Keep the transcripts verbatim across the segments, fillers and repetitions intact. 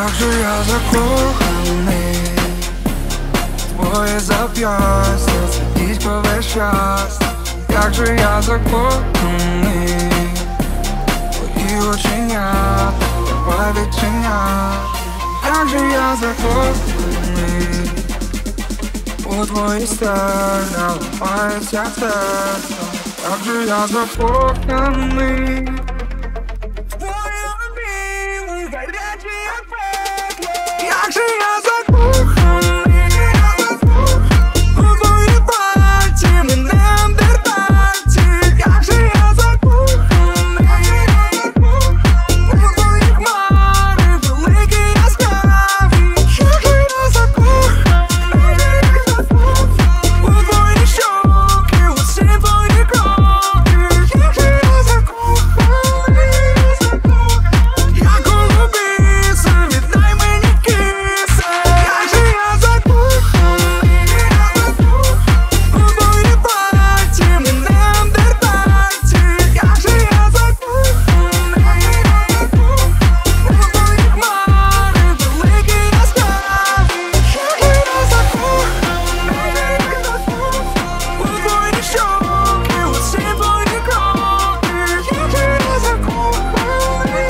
Як же я закоханий, твоє зап'ястя сидіть весь час. Як же я закоханий, твої оченята, давай відчиняй. Як же я закоханий, у твої стегна ламається серце. Як же я закоханий, твої обійми гарячі як пекло. Як же я закоханий, у твої пальці, мене неандертальці. Як же я закоханий, у твої хмари великі яскраві. Як же я закоханий, у твої щоки, усі твої кроки. Як же я закоханий, як голубіця, віддай мені киси. Як же я закоханий, у твої пальці, мене неандертальці. Як же я закоханий, у твої хмари великі яскраві. Як же я закоханий, у твої щоки, усі твої кроки. Як же я закоханий,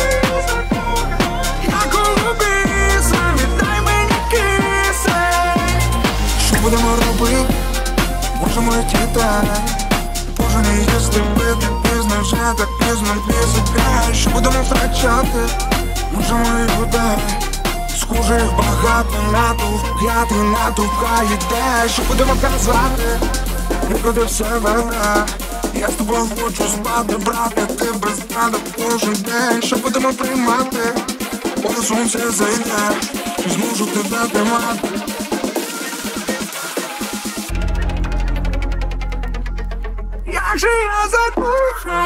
як голубіця, віддай мені киси. Що будемо робити? Можемо летіти. Боже, не їсти, пити пізно, вже так пізно, пізно. Що будемо втрачати? Можемо і вода. Схоже, їх багато, натовп, п'ятий натовп, хай іде. Що будемо казати? Нікуди все веде. Я з тобою хочу спати, брати, ти без мене кожен день. Що будемо приймати? Поки сонце зайде, не зможу тебе тримати. Як же я закоханий,